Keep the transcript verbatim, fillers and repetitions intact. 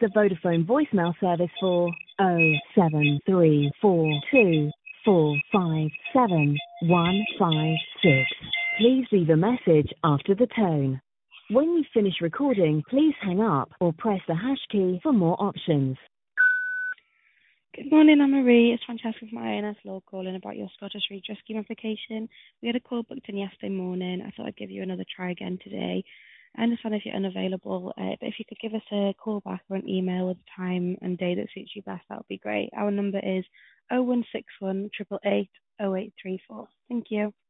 the Vodafone voicemail service for oh seven three four two four five seven one five six. Please leave a message after the tone. When you finish recording, please hang up or press the hash key for more options. Good morning, Anne-Marie. It's Francesca from I N S Law calling about your Scottish Redress Scheme application. We had a call booked in yesterday morning. I thought I'd give you another try again today. I understand if you're unavailable, uh, but if you could give us a call back or an email with a time and day that suits you best, that would be great. Our number is oh one six one, eight eight eight, oh eight three four. Thank you.